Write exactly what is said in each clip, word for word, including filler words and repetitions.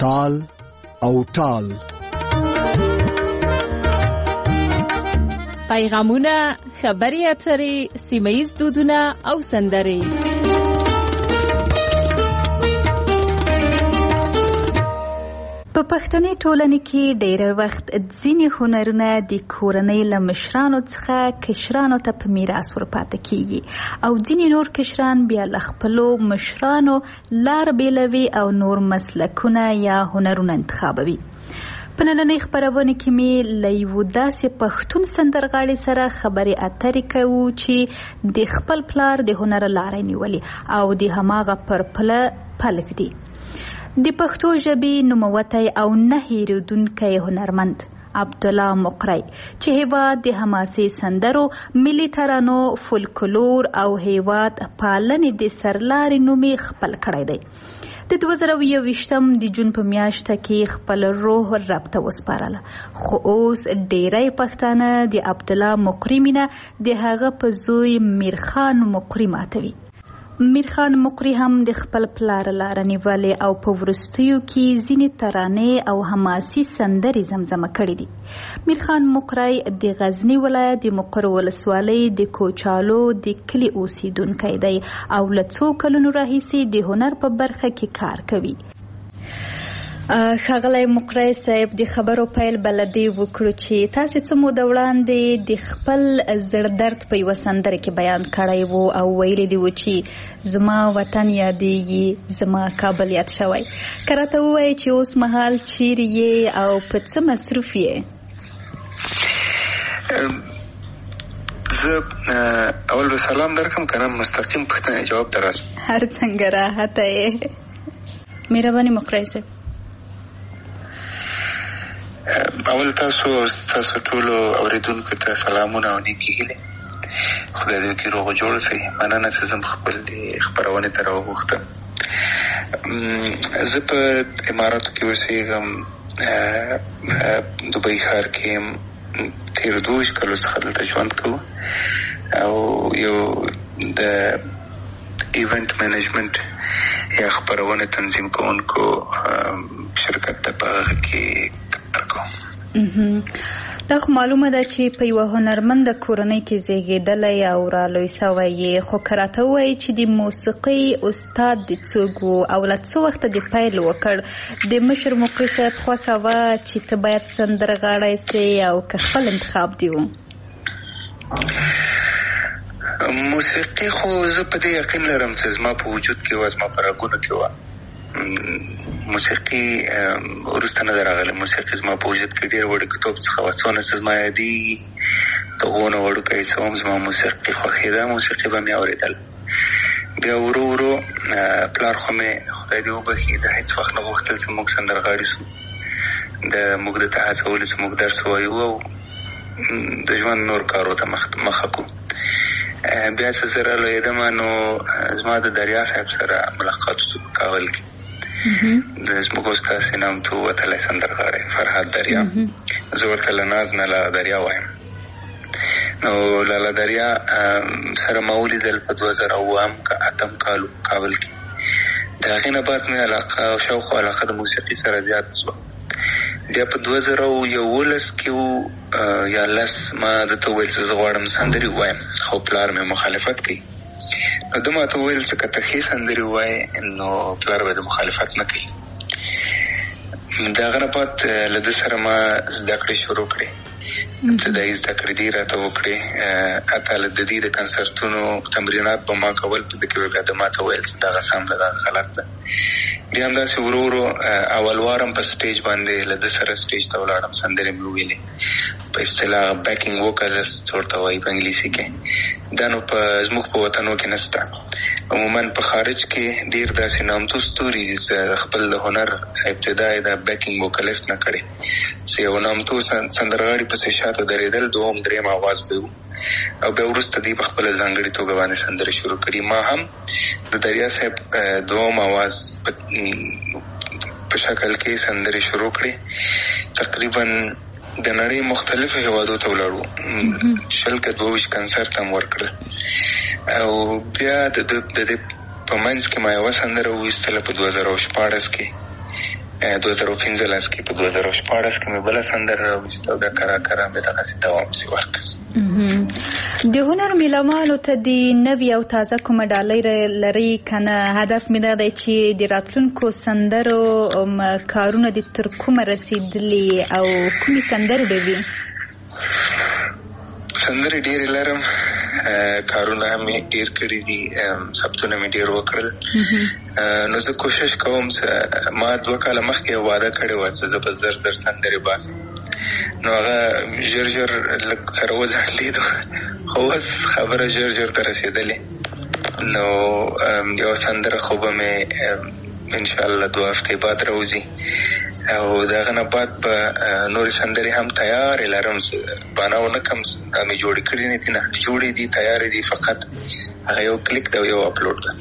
تال او ټال. پیغامونه، خبري اترې، سیمه‌ییز دودونه او سندرې. په پښتني ټولنه کې ډېر وخت ځینې هنرونه د کورنۍ له مشرانو څخه کشرانو ته په میراث ورپاتې کیږي او ځینې نور کشران بیا له خپلو مشرانو لار بیلوي او نور مسلکونه یا هنرونه انتخابوي. په نننۍ خپرونه کې مې له یوه داسې پښتون سندرغاړي سره خبرې اترې کوو چې د خپل پلار د هنر لارې نیولې او د هماغه پر پله پلک دی. د پښتو ژبې نوموتی او نه هېرېدونکی هنرمند عبدالله مقری چې هیواد د حماسي سندرو، ملي ترانو، فولکلور او هیواد پالنې د سرلارې نومې خپل کړی دی. د دوه زره یوویشتم د جون په میاشته کې خپل روح رب ته وسپارله، خو اوس ډیری پښتانه د عبدالله مقری مینه د هغه په زوی میرخان مقری ماتوي. میرخان مقری هم د خپل پلار لاره نیولې او په وروستیو کې ځینې ترانې او حماسي سندرې زمزمه کړې دي. میرخان مقری د غزنی ولایت د مقر ولسوالۍ د کوچالو د کلي اوسیدونکی دی او له څو کلونو راهیسې د هنر په برخه کې کار کوي. ښاغلی مقری صاحب، د خبرو پیل بلدی وکړو چې تاسې څه موده وړاندې د خپل زړه درد په یوه سندره کې بیان کړی و او ویلي دي و چې زما وطن یادېږي، زما کابل یاد شوی. که راته ووایې چې اوس مهال چیرې یې او په څه مصروف یې؟ زه اول به سلام درکم که نه مستقیم پوښتنې جواب ته راشم؟ هر څنګه راحته یې. مهرباني مقری صاحب. اول تاسو تاسو ټولو اوریدونکو ته سلامونه او نیکې هیلې. خدای دې وکړي روغ جوړ شئ. مننه چې زه خپل خپرونې ته راوغوښتم. زه په اماراتو کې اوسېږم، دوبۍ ښار کې یم. تېر دوه کلو څخه دلته ژوند کوو او یو د ایونت مینجمنت یا خپرونې تنظیم کوونکو شرکت ته په هغه کې کار کوم. دا خو معلومه ده چې په یوه هنرمنده کورنۍ کې زیږېدلی او رالوی سوی یې، خو که راته ووایي چې د موسیقۍ استاد د څوک و او له څه وخته دې پیل وکړ؟ د مشر مقری صاحب خوښه وه چې ته باید سندرغاړی سې او که خپل انتخاب دی و؟ موسیقي خو زه په دې یقین لرم چې زما په وجود کې وه، زما په رګونو کې وه. موسیقي وروسته نه ده راغلی. موسیقي زما په وجود کې ډېر وړوکتوب څخه وه. څونه چې زما یادېږي د غونه وړوکی څه وم، زما موسیقي خوښېده، موسیقي به مې اورېدل. بیا ورو ورو پلار خو مې خدای دې وبخي د هېڅ وخت نه غوښتل چې موږ سندرغاړي سو. د موږ د ته هڅولو چې موږ درس ووایو او د ژوند نور کارو ته مخه کړو. بیا چې زه رالویېدم نو زما د دریا صاحب سره ملاقات وشو په کابل کې. د زموږ استاد نامتو وتلی سندرغاړی فرهاد دریا، زه ورته له ناز نه لاله دریا وایم. نو لاله دریا سره ما ولیدل په دوه زره اووم که اتم کال کابل کې. د هغې نه بعد مې علاقه او شوق او علاقه د موسیقي سره زیات شوه. بیا په دوه زره یولس کې و یا لس ما درته وویل چې زه غواړم سندرې ووایم، خو پلار مې مخالفت کوي. نو ده ما ته وویل چې که ته ښې سندرې ووایې نو پلار به د مخالفت نه کوي. د هغه نه بعد له ده سره ما زده کړې شروع کړې. ابتدایي زده کړې دې راته وکړې. حتی له د دې د کنسرتونو تمرینات به ما کول. په ده کې به بیا ده ما ته ویل چې دغه سم ده، دغه غلط ده. بیا همداسې ورو ورو اول وارم په سټیج باندې له ده سره سټیج ته ولاړم، سندرې مې وویلې. په اصطلاح بیکینګ ووکلسټ ورته وایي په انګلیسي کې. دا نو په زموږ په وطنو کې نشته. عموما په خارج کې ډېر داسې نامتو ستوري خپل د هنر ابتدا یې د بیکینګ ووکلسټ نه کړې چې یو نامتو سندرغاړي پسې شاته درېدل، دوهم درېیم آواز به و او بیا وروسته دوی په خپله ځانګړې توګه باندې سندرې شروع کړي. ما هم د دریا صاحب دوهم آواز په شکل کې سندرې شروع کړې. تقریبا د نړۍ مختلفو هیوادو ته ولاړو، شل که دوه ویشت کنسرت هم ورکړل. او بیا د دې په منځ کې ما یوه سندره وویستله په دوه زره شپاړس کې دوه زره پنځلس کې په دوه زره شپاړس کې مې بل سندره راوستو بیا کرا کرا مې دغه سي دوام سي ورکړ. د هنر میلمانو ته د نوې او تازه کومه ډالۍ لري کنه هدف مې دا دی چې د راتلونکو سندرو کارونه د تر کومه رسیدلي او کومې سندرې به وي؟ سندرې ډېرې لرم، کارونه مې ډېر کړي دي، ثبتونه مې ډېر وکړل. نو زه کوشش کوم چې ما دوه کاله مخکې وعده کړې وه چې زه به زر زر سندرې باسم، نو هغه ژر ژر لږ سره وځنډېدو، خو اوس خبره ژر ژر ته رسېدلې. نو یو سندره خو به مې انشاءالله دوه هفتې بعد راوځي او د هغه نه بعد به نورې سندرې هم تیارې لرم، بانه ونه کم مې جوړې کړي نه دي، نه جوړې دي، تیارې دي، فقط هغه یو کلیک دی او یو اپلوډ ده.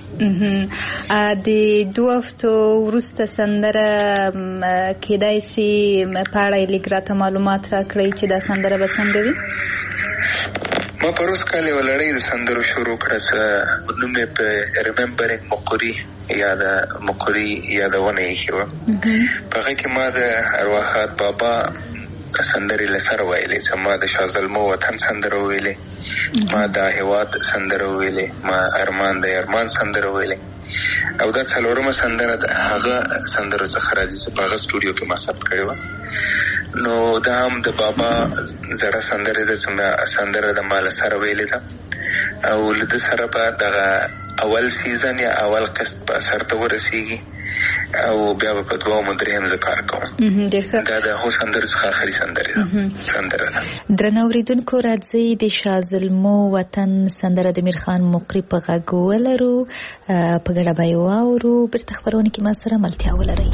د دوه هفتو وروسته سندره کېدای سي په اړه یې لږ راته معلومات راکړئ چې دا سندره به څنګه وي؟ ما پروس کال یوه لړۍ د سندرو شروع کړه چې نوم یې په ریممبرینګ مقري یا د مقري یادونه ایښې وه. په هغه کې ما د ارواحات بابا سندرې له سره ویلې، چې ما د شازلمو وطن سندره ویلې، ما د هېواد سندره ویلې، ما ارمان د ارمان سندره ویلې، او دا څلورمه سندره د هغه سندرو څخه راځي چې په هغه سټوډیو کې ما ثبت کړې وه. نو دا هم د بابا زړه سندره ده چې سندره د ما له سره ویلې ده، او له ده سره به دغه اول سیزن یا اول قسط به سر ته ورسیږي او بیا به په دوهم درېیم زه کار کوم. دا د هغو سندرو څخه آخري سندرې ده سندره ده. درنو اورېدونکو راځئ د شازلمو وطن سندره د میرخان مقري په غږ ولرو، په ګډه به یې واورو. بیرته خپرونه کې ما سره ملتیا ولرئ.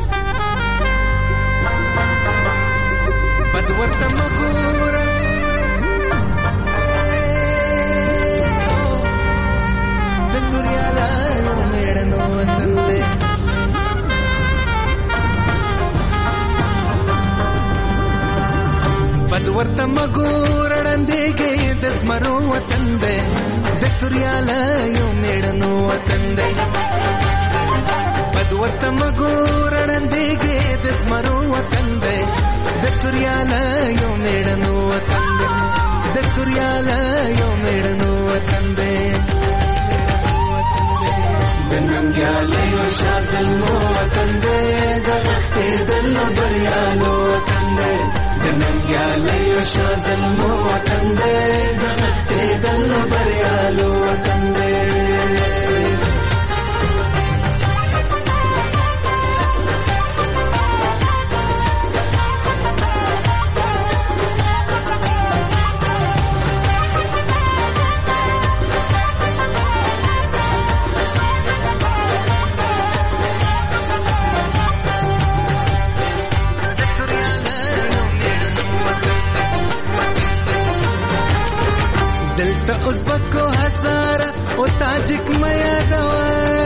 بد ورته مګوره د توریاله میړنو وطن دی، بد ورته مګوره ړندېږي د زمرو وطن دی، د توریاله یو میړنو وطن دی. بد ورته مګوره ړندېږي د زمرو وطن دی، د توریاله یو میړنو وطن دی، د توریاله یو میړنو وطن دی. د ننګیالیو شازلمو وطن دی، د غښتېدلو بریالو وطن دی، د ننګیالیو شازلمو وطن دی، د غښتېدلو بریالو وطن دی. دلته ازبکو هزاره او تاجک میادوه،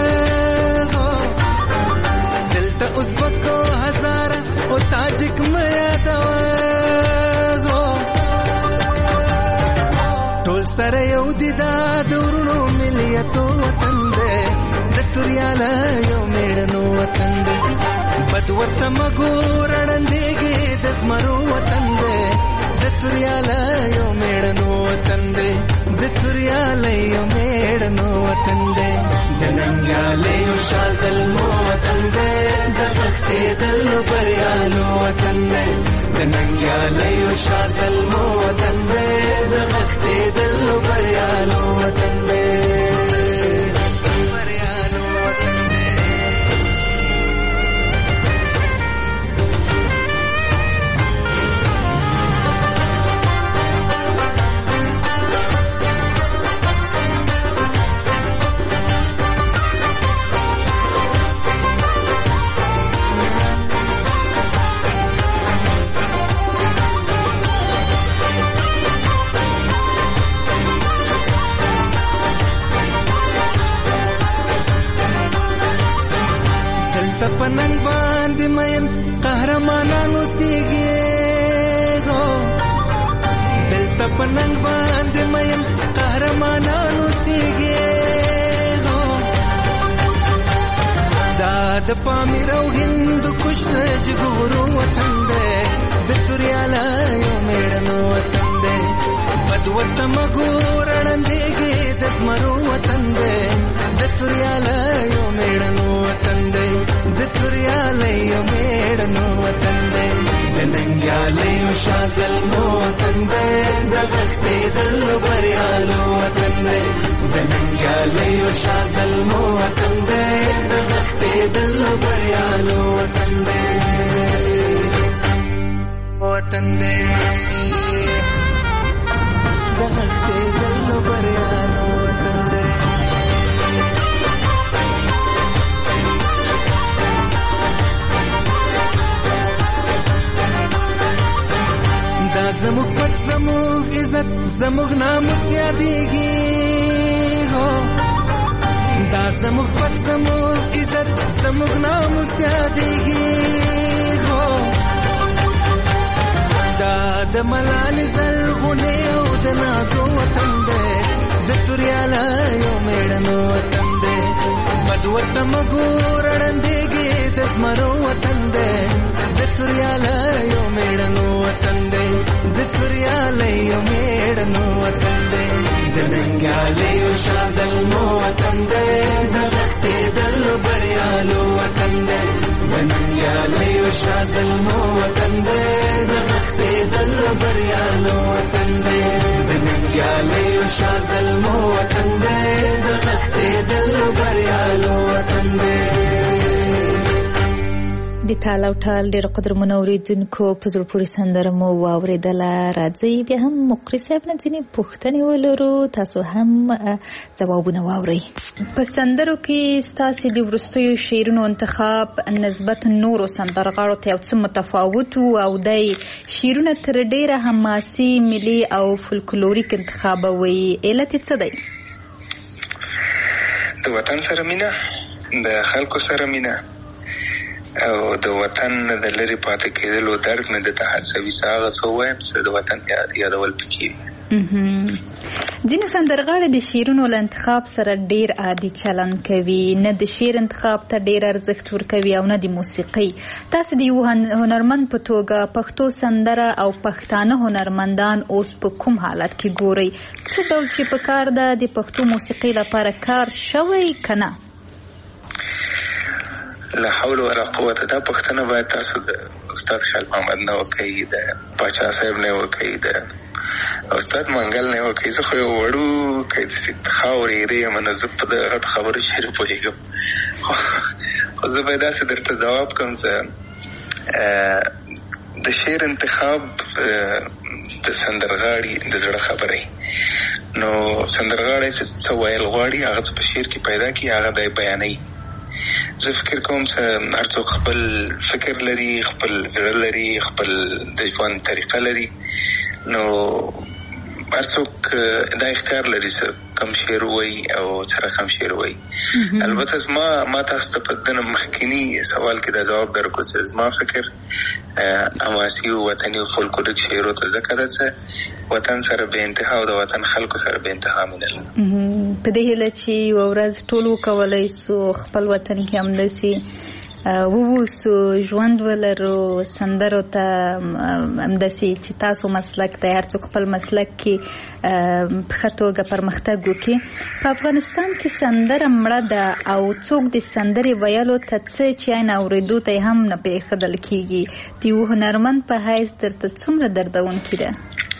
دلته ازبکو هزاره او تاجک میادوه، ټول سره یو دي دا د ورونو ملیتو وطن دی، د توریاله یو میړنو وطن دی. بد ورته مګوره ړندېږي د زمرو وطن دی، د توریاله یو میړنو وطن دی، د توریاله یو میړنو وطن دی. د ننګیالیو شازلمو وطن دی، د غښتېدلو بریالو وطن دی، د ننګیالیو شازلمو وطن دی، د غښتېدلو بریالو وطن دی. پننګ باندې مېن قهرمانانو سیږي، دلته پننګ باندې مېن قهرمانانو سیږي، دا د پامیر او هند کش د جګورو وطن دی د توریاله یو میړنو وطن دی بد ورته مګور اړندېږي د زمرو وطن دی د توریاله یو میړنو وطن دی د توریاله یو میړنو وطن دی د ننګیاله یو شازلمو وطن دی د غښتېدلو بریالو وطن دی د ننګیاله یو شازلمو وطن دی د غښتېدلو بریالو وطن دی وطن دی د غښتېدلو بریالو وطن دی دا زموږ پت زموږ عزت زموږ ناموس یادېږي هو دا زموږ پت زموږ عزت زموږ ناموس یادېږي هو دا د ملالې زرغونې او د نازو وطن دی د توریاله یو میړنو وطن دی بد ورته مګور اړندېږي د زمرو وطن دی د توریاله یو میړنو وطن دی د توریاله یو میړنو وطن دی د ننګیاله یو شازلمو وطن دی د غښتېدلو بریالو وطن دی د ننګیاله یو شازلمو وطن دی د غښتېدلو بریالو وطن دی د ننګیاله یو شازلمو وطن دی د غښتېدلو بریالو وطن دی. د تال او ټال ډېر قدرمنو اورېدونکو په زړه پورې سندره مو واورېدله. راځئ بیا هم مقري صاحب نه ځینې پوښتنې ولرو، تاسو هم ځوابونه واورئ. په سندرو کې ستاسې د وروستیو شعرونو انتخاب نسبت نورو سندرغاړو ته یو څه متفاوت و او دی شعرونه تر ډېره حماسي، ملي او فولکلوریک انتخابوئ. علت یې څه دی؟ د وطن سره مینه، د خلکو سره مینه او د وطن د لرې پاتې کېدلو درد مې د تحسوي ساغه څه وایم چې د وطن یادول پکې. ځینې سندرغاړي د شعرونو له انتخاب سره ډېر عادي چلند کوي، نه د شعر انتخاب ته ډېر ارزښت ورکوي او نه د موسیقۍ. تاسو د یو هنرمند په توګه پښتو سندره او پښتانه هنرمندان اوس په کوم حالت کې ګورئ؟ څه ډول چې په کار ده د پښتو موسیقۍ لپاره کار شوی که نه؟ لا حول ولا قوت. دا پښتنه باید تاسو د استاد خال محمد نه وکړئ، د پاچا صاحب نه وکړئ، د استاد منګل نه وکړئ. زه خو یو وړو کوي د خاورې ایرې یم، نه زه په د غټ خبرو شعر پوهېږم، خو زه باید داسې درته ځواب کوم چې د شعر انتخاب د سندرغاړي د زړه خبرې. نو سندرغاړی چې څه ویل غواړي هغه څه په شعر کې پیدا کړي، هغه دی بیانوي. زه فکر کوم چې هر څوک خپل فکر لري، خپل زړه لري، خپل د ژوند طریقه لري. نو هر څوک دا اختیار لري چې کم شعر وایي او څه رقم شعر وایي. البته زما ما تاسو ته په دنه مخکینی سوال کې دا ځواب درکړو چې زما فکر حماسي او وطني او فولکلوریک شعرو ته ځکه ده چې وطن سره به انتها او د وطن خلکو سره به انتها مینه لري. په دې هیله چې یوه ورځ ټول وکولی سو خپل وطن کې همداسې ووسو، ژوند ولرو، سندرو ته همداسې چې تاسو مسلک دی، هر څوک خپل مسلک کې په ښه توګه پرمختګ وکړي. په افغانستان کې سندره مړه ده او څوک د سندرې ویلو ته څه چې عین اورېدو ته هم نه پرېښودل کېږي. د یو هنرمند په حیث درته څومره دردونکې ده؟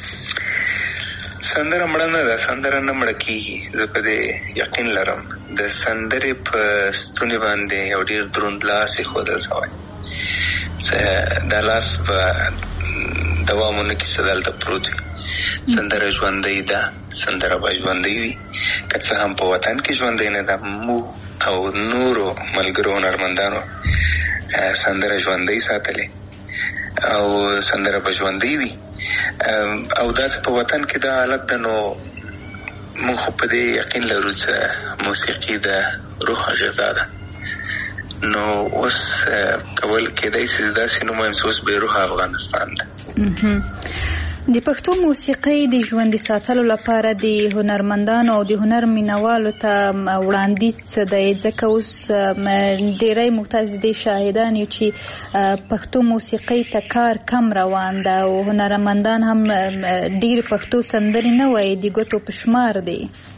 سندره مړه نه ده، سندره نه مړه کېږي. زه په دې یقین لرم. د سندرې په ستوني باندې یو ډېر دروند لاس ایښودل شوی چې دا لاس به دوام ونه کړي، چې دلته پروت وي. سندره ژوندۍ ده، سندره به ژوندۍ وي، که څه هم په وطن کې ژوندۍ نه ده. موږ او نورو ملګرو هنرمندانو سندره ژوندۍ ساتلې او سندره به ژوندۍ وي. او داسې په وطن کې دا حالت ده. نو موږ خو په دې یقین لرو چې موسیقي د روح غذا ده. نو اوس کول کېدای شي داسې نومایم چې اوس بې روح افغانستان ده. د پښتو موسیقۍ د ژوندي ساتلو لپاره د هنرمندانو او د هنر مینوالو ته وړاندیز څه دی؟ ځکه اوس ډېری موږ د شاهدان یو چې پښتو موسیقۍ ته کار کم روان ده او هنرمندان هم ډېر پښتو سندرې نه وایي، د ګوتو په شمار دی.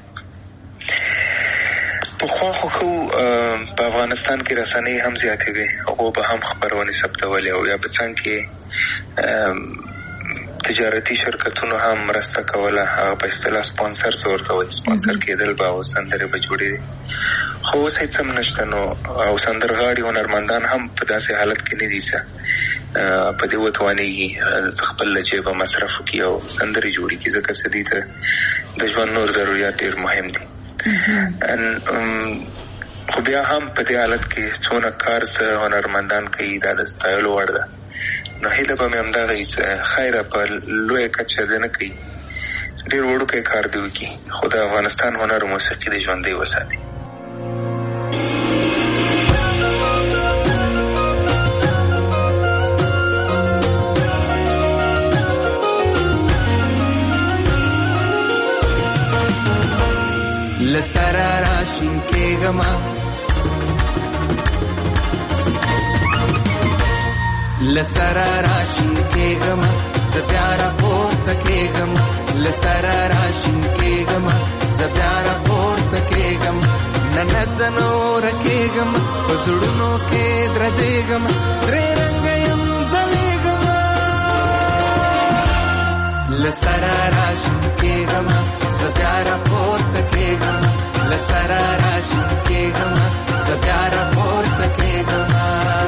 پخوا خو خو په افغانستان کې رسنۍ هم زیاتې وې، هغو به هم خپرونې ثبتولې او یا په څنګ کې تجارتي شرکتونو هم مرسته کوله، هغه په اصطلاح سپانسر ورته وایي، سپانسر کېدل به او سندرې به جوړېدې. خو اوس هېڅ هم نشته نو او سندرغاړي هنرمندان هم په داسې حالت کې نه دي چې په دې وتوانېږي خپل له جیبه مصرف وکړي او سندرې جوړې کړي، ځکه چې دوی ته د ژوند نور ضروريات ډېر مهم دي. خو بیا هم په دې حالت کې څونه کار څه هنرمندان کوي دا د ستایلو وړ ده. نو هیله به مې همدغه وي چې خیره په لویه کچه دې نه کوي، ډېر وړوکی کار دې وکړي، خو د افغانستان هنر او موسیقي دې ژوندی وساتي. لسرا راشین کېږمه لسرا راشین کېږمه زه بیا راپورته کېږم، لسرا راشین کېږمه زه بیا راپورته کېږم، نن زه نوره کېږم په زړونو کې درزېږم، درې رنګه یم ځلېږمه، لسرا راشین کېږمه زه بیا راپورته کېږم، لسرا راشین کېږمه زه بیا راپورته کېږمه.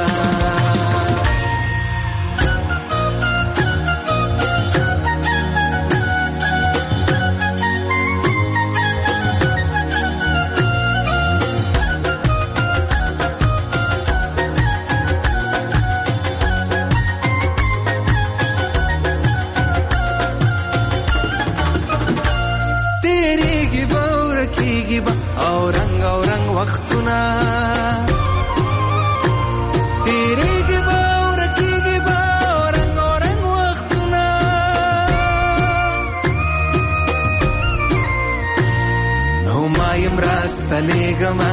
او رنگ او رنگ وختونه تیریږي به او رکیږي به او رنگ او رنگ وختونه، نو ما یم راستنېږمه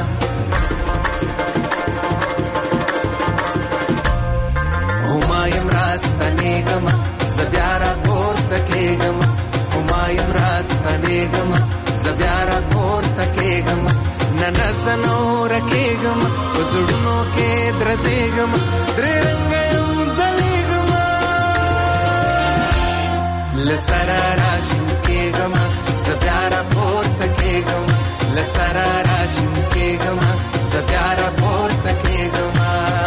او ما یم راستنېږمه زه بیا راپورته کېږم، او ما یم راستنېږمه زه بیا راپورته کېږم، نن زه نوره کېږم په زړونو کې درزېږم، درې رنګه یم ځلېږمه، لسرا راشین کېږمه زه بیا راپورته کېږم، لسرا راشین کېږمه زه بیا راپورته کېږمه.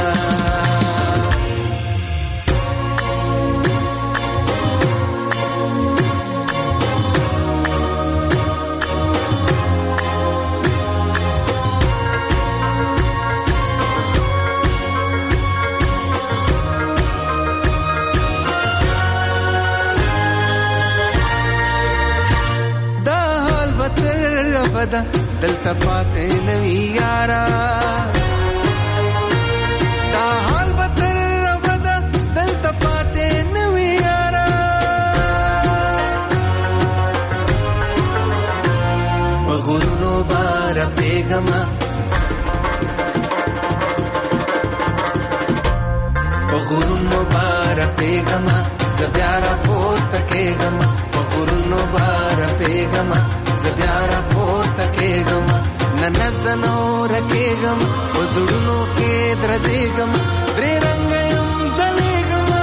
دلته پاتې نوي یارا، دا حال به تر ابده دلته پاتې نوي یارا، په غرونو به رپېږمه په غرونو به رپېږمه زه بیا راپورته کېږم، په غرونو به رپېږمه زه بیا راپورته کېږم، نن زه نوره کېږم په زړونو کې درزېږم، درې رنګه یم ځلېږمه،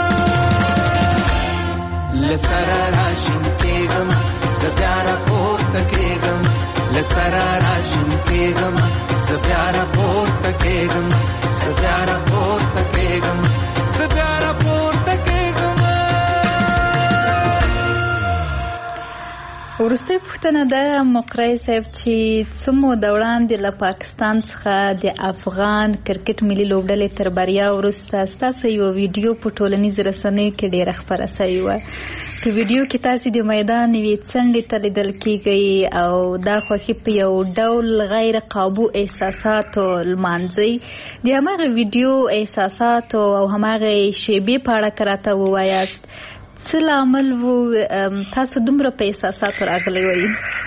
لسرا راشین کېږم زه بیا راپورته کېږم، لسرا راشین کېږم زه بیا راپورته کېږم، زه بیا راپورته کېږم، زه بیا راپورته کېږم. وروستۍ پوښتنه ده مقری صاحب چې څه موده وړاندې له پاکستان څخه د افغان کرکټ ملي لوبډلې تر بریا وروسته ستاسو یو ویډیو په ټولنیزو رسنیو کې ډېره خپره سوې وه. په ویډیو کې تاسې د میدان یوې څنډې ته لیدل کېږئ او دا خوښي په یو ډول غیر قابو احساساتو لمانځئ. د هماغه ویډیو احساساتو او هماغه شیبې په اړه که راته ووایاست څه لامل وو تاسو دومره په احساساتو راغلی وئ؟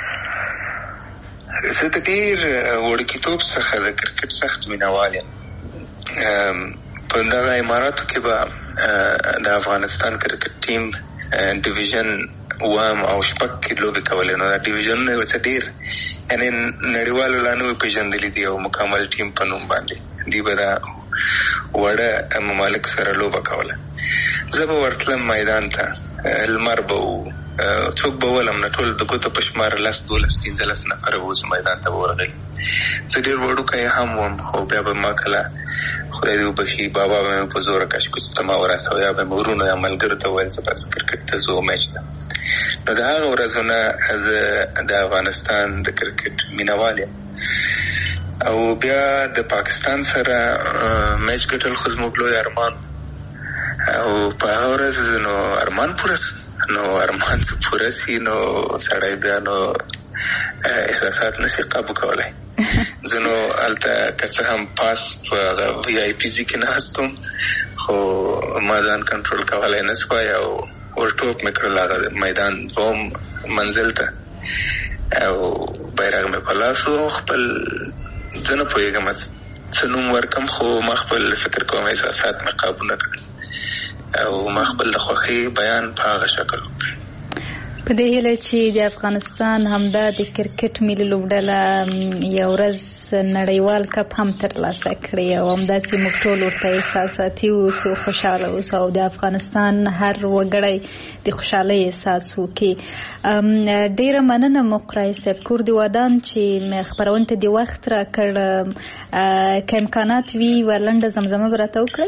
زه د ډېر وړکیتوب څخه د کرکټ سخت مینهوال یم. په دغه اماراتو کې به د افغانستان کرکټ ټیم ډیویژن اووم او شپږ کې لوبې کولې، نو دا ډیویژنونه یې ورته ډېر یعنې نړیوالو لا نه وو پېژندلي دي او مکمل ټیم په نوم باندې دوی به دا وړه ممالکو سره لوبه کوله. زه به ورتلم میدان ته، لمر به و، څوک به ولم نه، ټول د ګوتو په شمار لس دولس پنځلس نفره به اوس میدان ته به ورغلي. زه ډېر وړوکی هم وم، خو بیا به ما کله خدای دې وبښي بابا به مې په زوره کشکش ته ما ورسوه، یا به مې ورونو یا ملګرو ته ویل زه بس کرکټ ته ځو میچ ته. نو د هغه ورځو نه زه د افغانستان د کرکټ مینهوال یم. او بیا د پاکستان سره میچ ګټل خو زموږ لوی ارمان، او په هغه ورځ نو ارمان پوره سو. نو ارمان څه پوره سي نو سړی بیا نو احساسات نشي قابو کولی. زه نو هلته که څه هم پاس په هغه وی آی پي ځای کې ناست وم، خو ما ځان کنټرول کولی نه سوای او ورټوپ مې کړل هغه میدان دوم منزل ته، او بیرغ مې په لاس و. خپل زه نه پوهېږم څه نوم ورکم، خو ما خپل فکر کوم احساسات مې قابو نه کړل او ما خپل د خوښۍ بیان په هغه شکل وکړ. په دې هیله چې د افغانستان همدا د کرکټ ملي لوبډله یو ورځ نړیوال کپ هم ترلاسه کړي او همداسې موږ ټول ورته احساساتي اوسو، خوشحاله اوسو او د افغانستان هر وګړی د خوشحالۍ احساس وکړي. ډېره مننه مقرای صاحب، کور دې ودان چې خپرونې ته دې وخت راکړ. که امکانات وي یوه لنډه زمزمه به راته وکړئ؟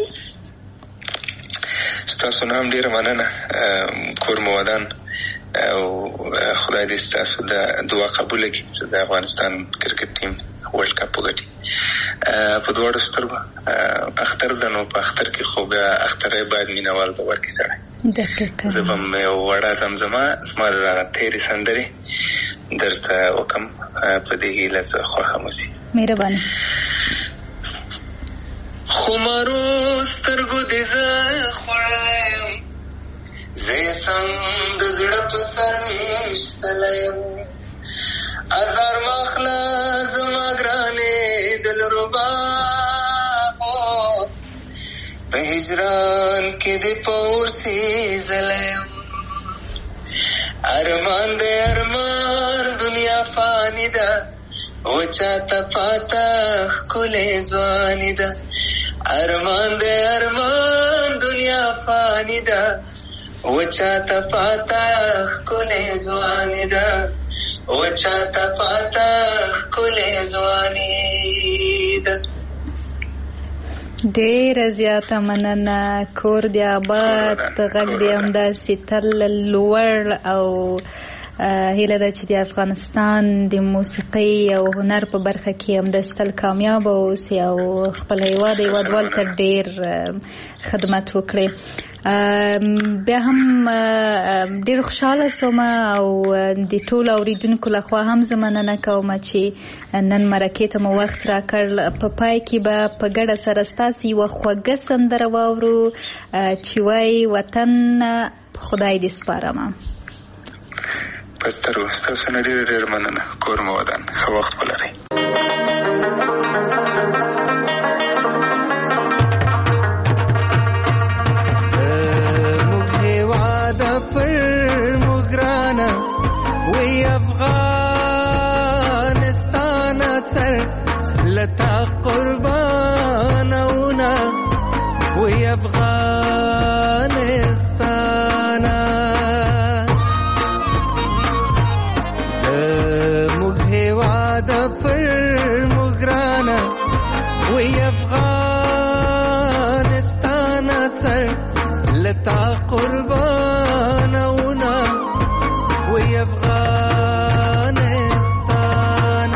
ستاسو نه هم ډېره مننه، کور مو ودان او خدای دې ستاسو د دعا قبوله کړي چې د افغانستان کرکټ ټیم ورلډ کپ وګټي. په دواړو سترګو اختر ده، نو په اختر کې خو بیا اختری باید مینهوال ته ورکړي سړی. زه به م یو وړه زمزمه زما د دغه تېرې سندرې درته وکړم، په دې هیله زه خوښه مو سي. مهرباني. خمارو سترګو دې زه خوړلی یم، زه یې سم د زړه په سر ویشتلی یم. ازار ماخله زما ګرانې دلربا، په هجران کې دې په اور سیزلی یم. ارمان دې ارمان دنیا فانی ده، وچاته پاته ښکلې ځواني ده. ارمان دې ارمان دنیا فانی ده، وچاته پاته ښکلې ځواني ده، وچاته پاته ښکلې ځواني ده. ډېره زیاته مننه، کور دې آباد، غږ دې همداسې تل لوړ او هیله ده چې د افغانستان د موسیقۍ او هنر په برخه کې همداسې تل کامیابه اوسي او خپل هیواد هیوادوالو ته ډېر خدمت وکړي. بیا هم ډېر خوشحاله شوم او د ټولو اورېدونکو لخوا هم زه مننه کوم چې نن مرکې ته مو وخت راکړ. په پای کې به په ګډه سره ستاسې یوه خوږه سندره واورو چې وایي وطن خدای دې سپارمه. پسترو ستاسو نه ډېره ډېره مننه، کور مو ودان، ښه وخت ولرئ. زموږ هېواد پر موږ ګرانه وی افغانستان سر لتا قربانونه وی افغانستان. هیواد پر مگرانا وی افغانستان سر لتا قربانونا وی افغانستان.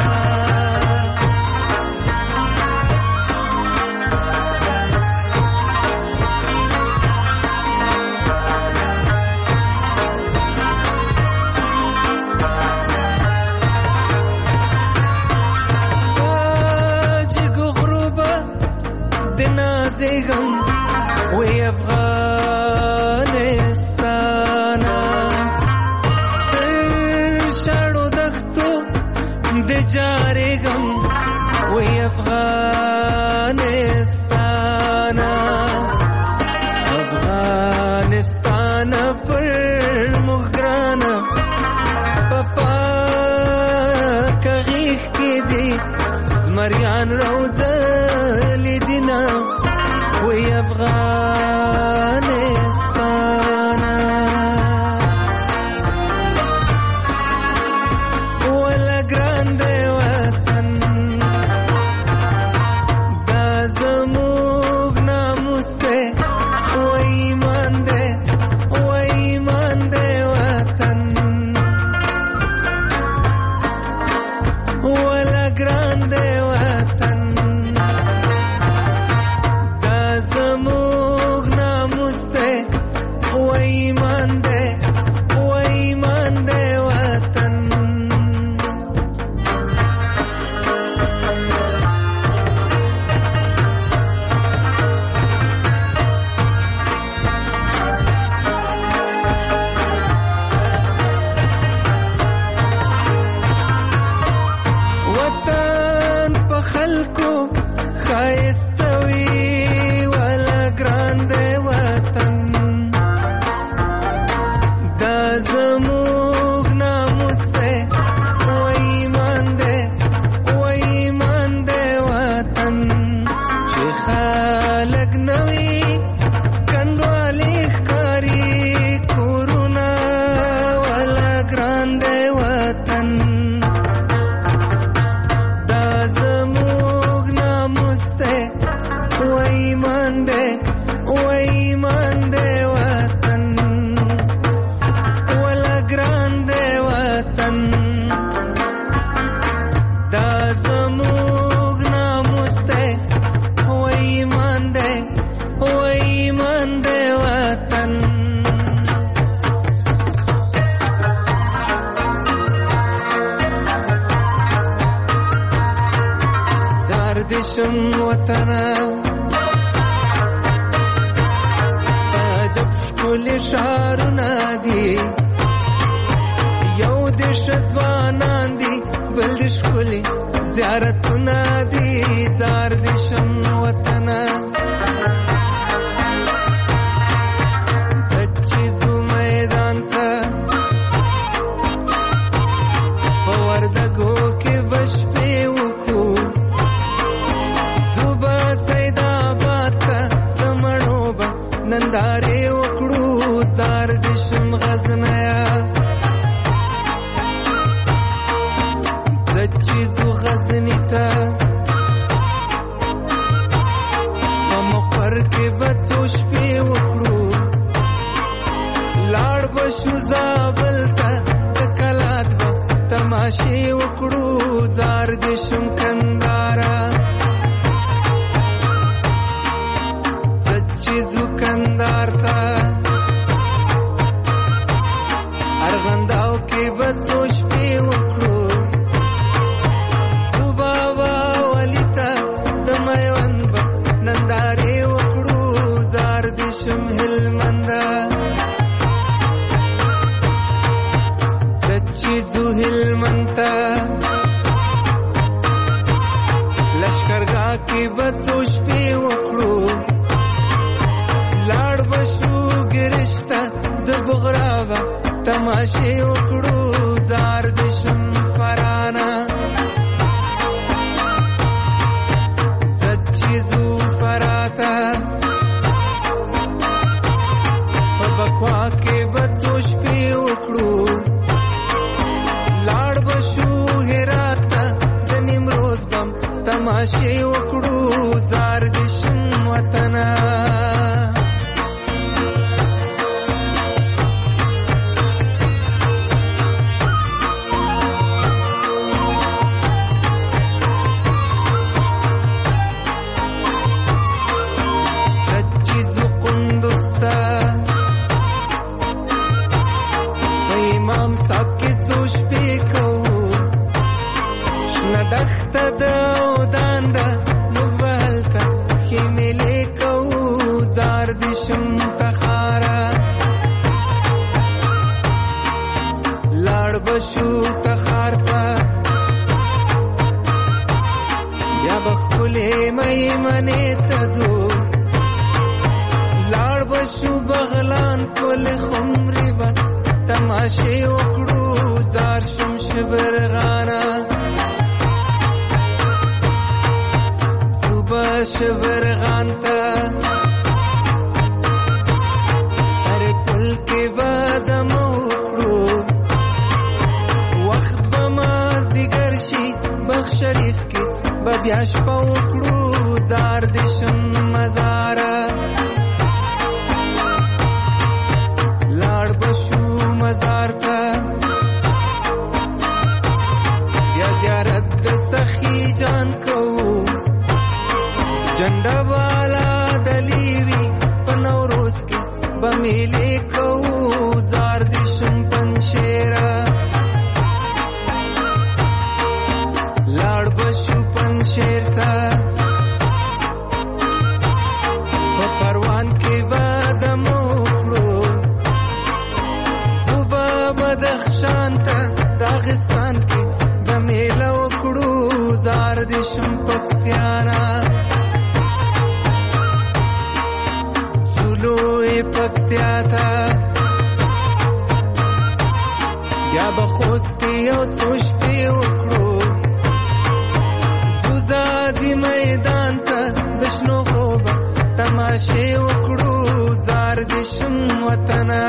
وی افغانستان ځان روزلی دینا وی افغانستانا ولا ګران دی وطن دا زموږ ناموس دی و ایمان دی و ایمان دی وطن ولا ګران دی وطن دا زموږ ناموس دی و ایمان دی و ایمان دی وطن وطن په خلکو ښایسته وي ولا ګران دی وطن دا زموږ ناموس دی و ایمان دی و ایمان دی وطن چې خلک نه وي کنډوالې ښکاري کورونه ولا ګران دی وطن دا زموږ ناموس دی و ایمان دی و ایمان دی وطن ولا ګران دی وطن دا زموږ ناموس دی و ایمان دی و ایمان دی وطن زار دشم وطنه عجب ښکلي ښارونه دي یو دېش ځوانان دي بل دې ښکلي زیارتونه دي زار دشم وطنه زه چې ځو میدان ته په وردګو کې به شپې وکړو ځو به سیدآباد ته د مڼو به نندارې وکړو زار دشم غزنیه زه چې ځو غزني ته په مقر کې به څو شپې وکړو لاړ به شو زابل ته د کلات به تماشې وکړو زار دشم کندهاره زه چې ځو کندهار ته ارغنداو کې به څو شپې وکړو ځو بابا ولي ته د میوند به نندارې وکړو زار دشم هلمنده زه چې ځو هلمند ته لشکرګاه کې به څو شپې وکړو لاړ به شو ګرشت ته د بغرا به تماشې وکړو زار دشم فرانه زه چې ځو فراه ته په بکوا کې به څو شپې وکړو لاړ به شو هرات ته د نیمروز بم تماشې وکړو زار دشم وطنه دښته د اودان ده موږ به هلته خیمې کوو زار دشم تخاره لاړ به شو تخار ته بیا به ښکلې میمنې ته ځو لاړ به شو بغلان پل خمرې به تماشې وکړو زار شم شبرغانه شبرغان ته سر پل کې بادم وکړو وخت به مازدیګر شي بخ شریف کې به بیا شپه وکړو زار د شم مزاره لاړ بشو مزار ته بیا زیارت د سخی جان کوو جنډا والا دلیوی په نوروز کې به میلې کوو زار د شم پنشیره لاړ بشو پنشیر ته په پروان کې بادم وکړو زوبه بدخشان ته راغستان کې به میله وکړو زار د شم پکتیانا زولوی پکتیا ته بیا به خوست کې یو څو شپې وکړو زوزازي میدان ته د شنو غرو به تماشې وکړو زار د شم وطنه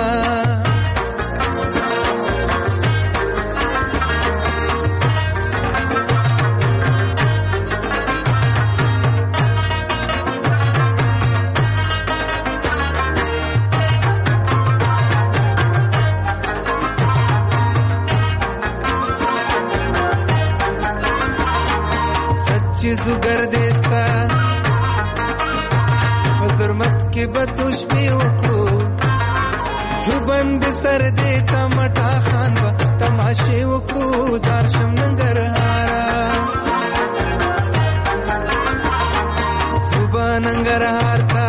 زوگر دیستا فزرمت کې بچو شپې وکړو زوبند سر دیتا مټا خان با تماشې وکړو زار شم ننګرهارا زوبا ننګرهار تا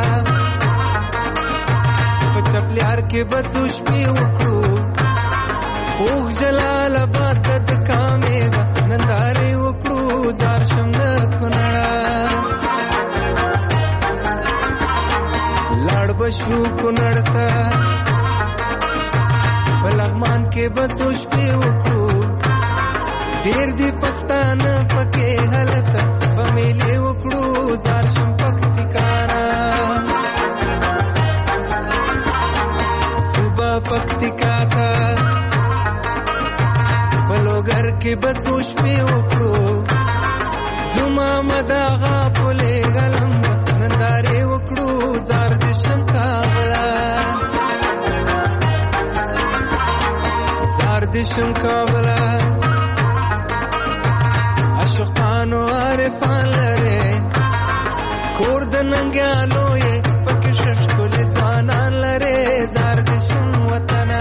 په چپلیار کې بچو شپې وکړو خوږ جلال آباد د کامې با نندارې وکړو زار شم بشو کنړ ته په لغمان کې بسو شپې وکړو ډېر دي پښتانه پکې هلته به میلې وکړو زار شم پکتیکانا صوبه پکتیکا ته په لوګر کې بسو شپې وکړو زما مداغه پلې غلم نندارې وکړو زار د شم کابلا زار د شم کابلا عاشقانو عارفان لري کور د ننګیالو یې پکې ششکول ځوانان لري زار د شم وطنه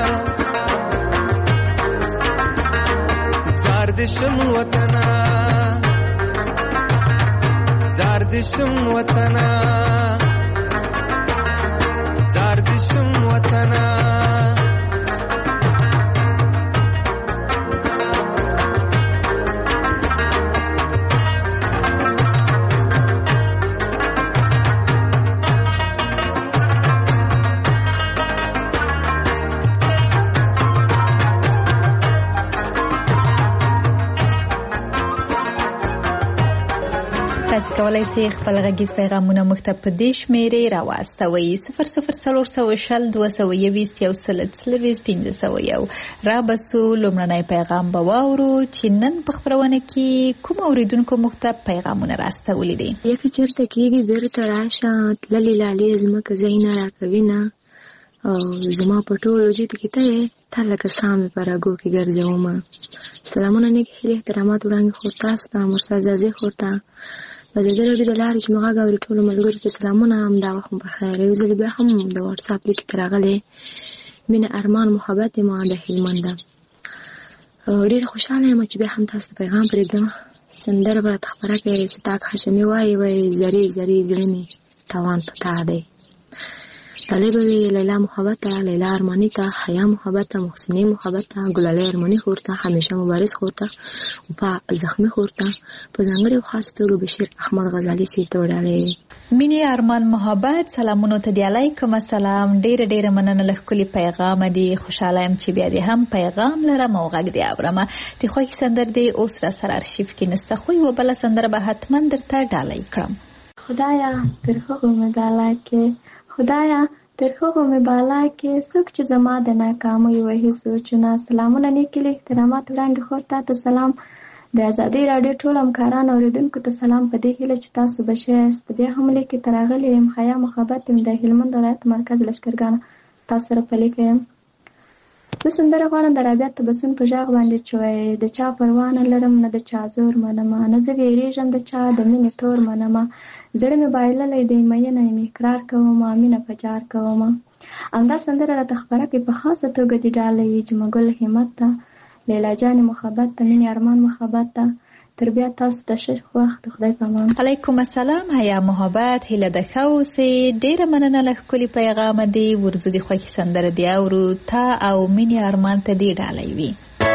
زار د شم وطنه زار د شم وطنه زار د شم وطنه تاسو کولای شئ خپل غږیز پیغامونه موږ ته په دې شمېرې راواستوئ صفر صفر څلور سوه شل دوه سوه یویشت یو سل څلوېښت پنځه سوه یو رابسو لومړنی پیغام به واورو چې نن په خپرونه کې کوم اورېدونکو موږ ته پیغامونه راستولي دي. یکه چېرته کېږي بېرته راشه تللې لالې ځمکه ځایونه راکوینه او زما په ټول وجود کې ته یې تا لکه سامې په رګو کې ګرځومه. سلامونه نیک هیلې احترامات وړاندې خور تاسو ته مرسا ځاځي خور ته د دې راډیو د لارې چې مغا غوړي ټول ملګرو ته سلامونه هم دا وخت په خیر یو ځل بیا هم د واتس اپ لیک تر راغلي مینه ارمان محبت ما د هلمند ډېر خوشاله یم چې بیا هم تاسو ته پیغام پرېږدم. سندره به راته خپره کړئ ستاک هاشمي وایي وایي زری زری زړه مې تاوان پتا دی. ډالۍ به وي لیلا محبت ته، لیلا ارماني ته، حیا محبت ته، محسنې محبت ته، ګلالۍ ارماني خور ته، همیشه مبارز خور ته، وفا زخمي خور ته، په ځانګړې او خاص توګه بشیر احمد غزالي صاحب ته ډالۍ. مینې ارمان محبت سلامونو ته دی. علیکم السلام. ډېر ډېر مننه له ښکلي پیغام دی. خوشحاله یم چې بیا دې هم پیغام لرم او غږ دې اورم. د خوښې سندر دی اوس را سره ارشیف کې نسته، خو یوه بله سندره به حتما درته ډالۍ کړم. خدایا تر هغو مې بالا کې، خدایا تر هغو مې بالا کې، څوک چې زما د ناکامیو وهي سوچونه. سلامونه نیکې له احترامات وړاندې خور ته ته سلام. د ازادۍ راډیو ټول همکاران اوریدونکو ته سلام، په دې هیله چې تاسو به ښه یاست. بیا هم لیکې ته راغلی یم، حیا محبت یم د هلمند ولایت مرکز لښکرګانه، تاسو سره په لیکه یم. زه سندره غواړم د رابعه تبسم په غږ باندې چې وایي د چا پروا نه لرم نه د چا زور منمه، نه زه ویرېږم د چا د مینې تور منمه، زړه مې بایللی دی مینه یم اقرار کومه، مینه په جار کومه. همدا سندره راته خپره کړي په خاصه توګه دې ډالۍ جمعه ګل همت ته، لیلا جان محبت ته، مینې ارمان محبت ته. تر بیا تاسو ته ښه وخت، خدای په امان. علیکم السلام. حیا محبت هیله ده ښه اوسې. ډېره مننه له ښکلي پیغامه دی. ورځو د خوښې سندره دی اورو، تا او مینې ارمان ته دې ډالۍ وي.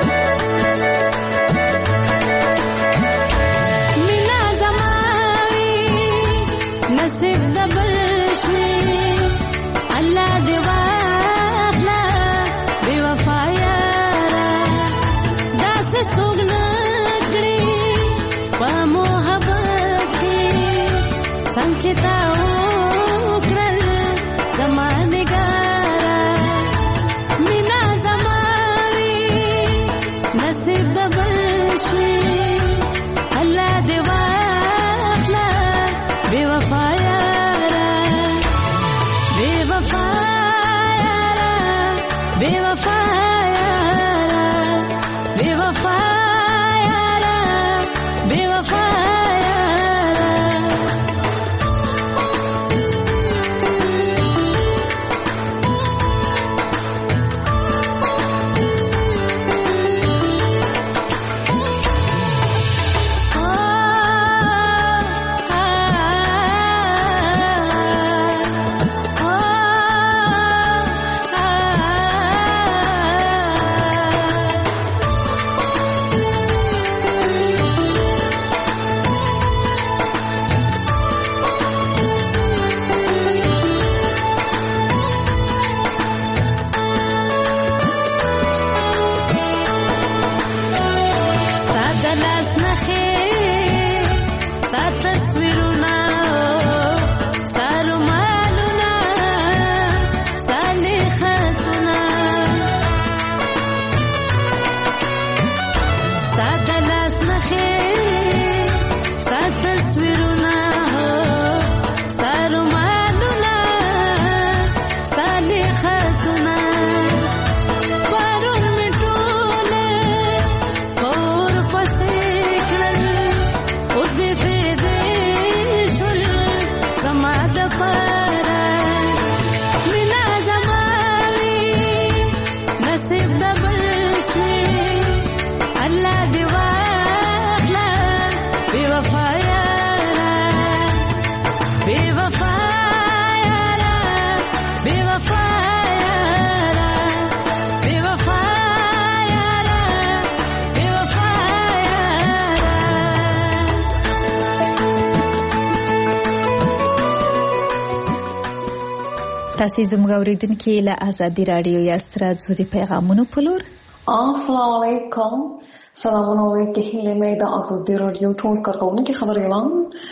تاسې زموږ اورېدونکي له ازادي راډیو یاست. راځو د پیغامونو په لور. السلام علیکم. سلامونه ولیکې هیلې مې د ازادي راډیو ټول کارکوونکي خبریالان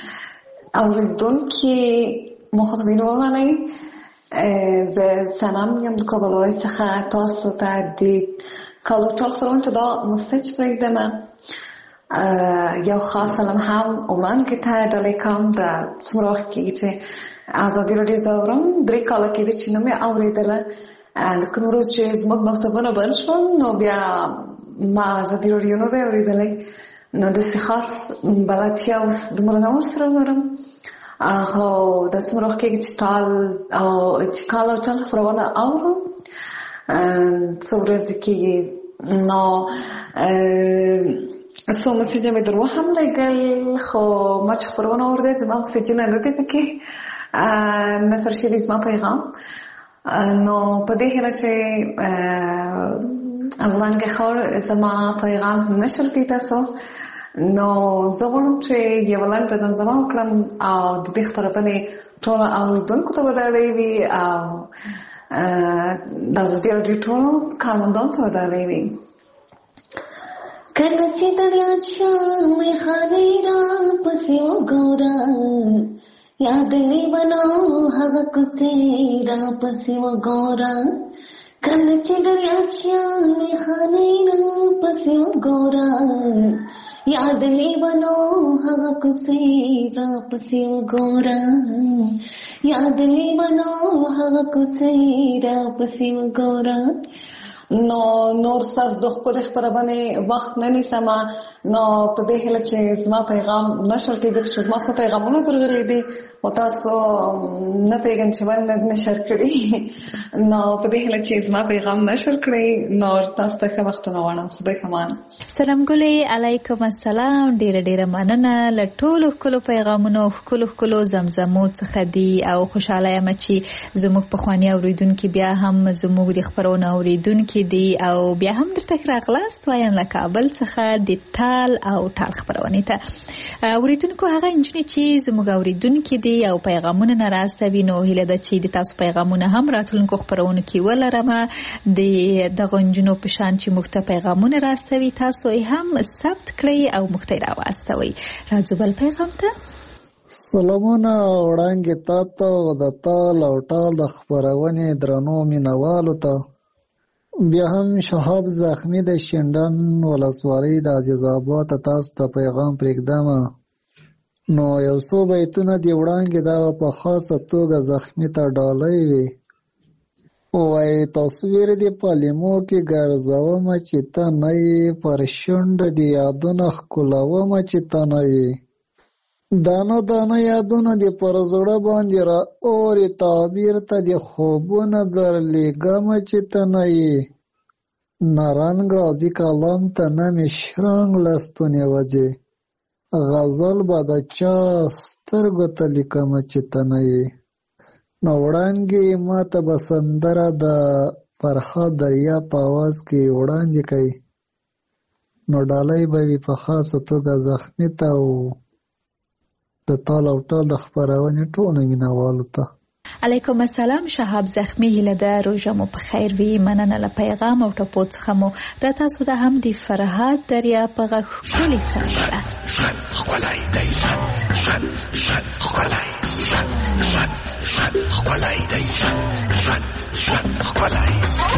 اورېدونکي مخاطبین ومنئ. زه سنم یم د کابل ولایت څخه تاسو ته د کالو ټول خپرونې ته دا مسج پرېږدم. یو خاص سلام هم وړاندې ته ډالۍ کوم. د څومره وخت کېږي چې ازادي راډیو زه اورم، درې کاله کېده چې نه مې اورېدله. د کوم ورځ چې زموږ مکتبونه بند شول نو بیا ما ازادي راډیو نه دی اورېدلی، نو داسې خاص بلدتیا اوس دومره نه ورسره لرم. خو د څومره وخت کېږي چې ټال او چې کال او ټال خپرونه اورم، څو ورځې کېږي. نو څو مسیجه مې در وهم لګل، خو ما چې خپرونه اورېده زما مسیجونه نه دي پکې. نثر شوي زما پیغام. نو په دې هیله چې وړاندې خور زما پیغام نشر کړي تاسو، نو زه غواړم چې یو لاندې زمزمه وکړم او د دې خپرونې ټول اوریدونکو ته ودرې وي او د ازادي راډیو ټولو کارمندانو ته ودرې وي. کله چې دریا شامې خانې را پسې وګوره، یاد لیونو هغه کوڅې را پسې وګوره. کله چې دریا شامې خانې را پسې وګوره، یاد لیونو هغه کوڅې را پسې وګوره. یاد لیونو هغه کوڅې را پسې وګوره. نو نور ساز د خپل خبرونه وخت نه نیسم، نو په دې هله چې زما پیغام نشر کېږي چې زما څو پیغامونه درغلي دي او تاسو نه پیغام چې ول نه نشر کړی، نو په دې هله چې زما پیغام نشر کړی نو تاسو ته ښه وخت نه وړم. خدای پامان. سلام ګلې، علیکم السلام. ډېر ډېر مننه له ټولو ښکلو پیغامونو ښکلو ښکلو زمزمو څخه دي او خوشاله یم چې زموږ پخواني اوریدونکي بیا هم زموږ د خبرونو اوریدونکي دی او بیا هم درته راغلاست وایم له کابل څخه د ټال او ټال خبرونه ته اوریدونکو هغه انجنې چې زموږ اوریدونکي دی او پیغامونه نه راستوي، نو هیله ده چې د تاسو پیغامونه هم راتلونکو خبرونه کې ولرم د دغه انجنو په شان چې موږ ته پیغامونه راستوي تاسو هم ثبت کړئ او موږ ته راواستوي. راځو بل پیغام ته. سلامونه وړاندې تاسو د ټال او ټال د خبرونه درنو مینوالو ته. بیا هم شهاب زخمی د شندن ولسوالۍ د عزیز آباد تاسو ته پیغام پرېږدم. نو یو څو بیتونه دی وړاندې دا په خاصه توګه زخمی ته ډالۍ وي. وای تصویر دی په لیمو کې ګرځوم چې ته نه یې، پر شونډه دی یادونه ښکلوم چې ته نه یې. دانه دانه یادونه دی پر زړه باندې را اورې، تعبیر ته دی خوبونه درلیږم چې ته نه یې. نه رنګ راځي کلام ته نه مې شرنګ له ستونې وځي، غزل به د چا سترګو ته لیکم چې ته نه یې. نو وړاندې ما ته به سندره د فرهاد دریا په اواز کې وړاندې کوي، نو ډالۍ به وي په خاصه توګه زخمي ته او د ټال او ټال د خبرونې ټولو مینوالو ته. علیکم السلام. شهاب زخمی، هیله ده روژه مو په خیر وي. مننه له پیغام او ټپو څخه مو د تاسو د هم د فرهاد دریا په غږ ښکلې سندره. ژوند ښکلی دی، ژوند ژوند ژوند ښکلی، ژوند ژوند ژوند ښکلی دی، ژوند ژوند ژوند ښکلی.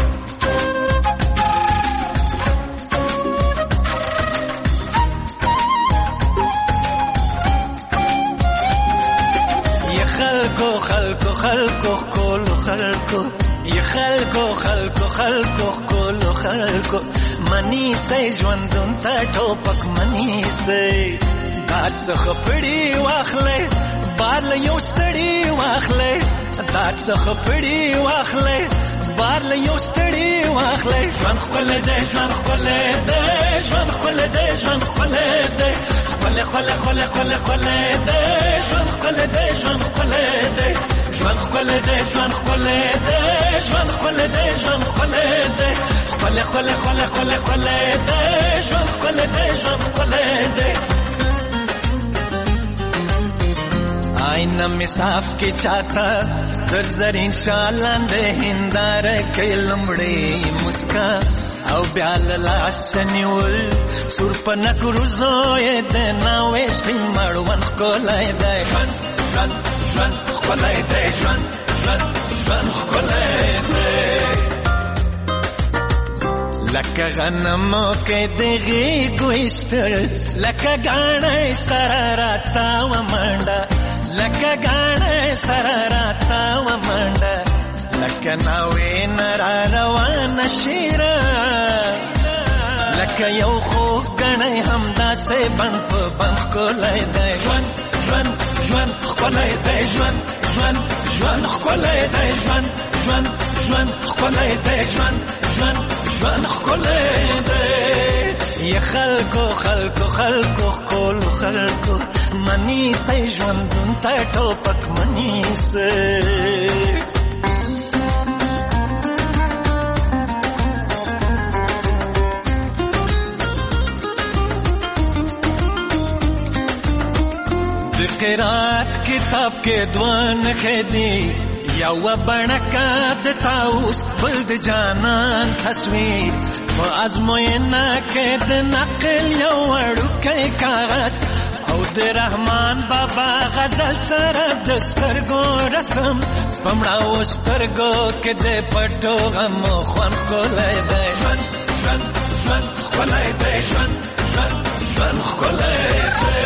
خلکو خلکو خلکو کولو خلکو ی خلکو خلکو خلکو کولو خلکو منی سي ژوندون ته ټوپک منی سي دات څخه پړی واخلې بار له یو ستړی واخلې دات څخه پړی واخلې بار له یو ستړی واخلې ژوند خپل دې ژوند خپل دې ژوند خپل دې ژوند خپل دې خپل خپل خپل خپل خپل دې ژوند خپل دې ژوند خپل دې ژوند خپل دې ژوند خپل دې ژوند خپل دې ژوند خپل دې خپل خپل خپل خپل خپل دې ژوند خپل دې ژوند خپل دې آئینه می صاف کې چاته در زرین شالاندې هندار کې لمړې مسکا او بیا لاس نیول سور په نکرو زوی د ناوې سپین مړوند ښکلی دی ژوند ژوند ژوند ښکلی دی ژوند ژوند ژوند ښکلی دی لکه غنمو کې د غېږو ایستل لکه ګاڼۍ سره راتاوه منډه لکه ګاڼۍ سره راتاوه منډه لکه ناوې نه را روانه شیره لکه یو خوږ ګڼی همداسې بند په بند ښکلی دی ژوند ژوند ژوند ښکلی دی ژوند ژوند ژوند ښکلی دی ژوند ژوند ژوند ښکلی دی ژوند ژوند ژوند ښکلی دی یا خلکو خلکو خلکو ښکلو خلکو منیسئ ژوندون ته ټوپک منیسئ قرات کتاب کې دوان خېدی یو بڼکا د تاوس بل د جانان تصویر په ازموینه کې د نقل یو وړوکی کاغذ او د رحمان بابا غزل سره د سترګو رسم په مړاو سترګو کې د پټو غمو خوند ښکلی دی ژوند ژوند ژوند ښکلی دی ژوند ژوند ژوند ښکلی دی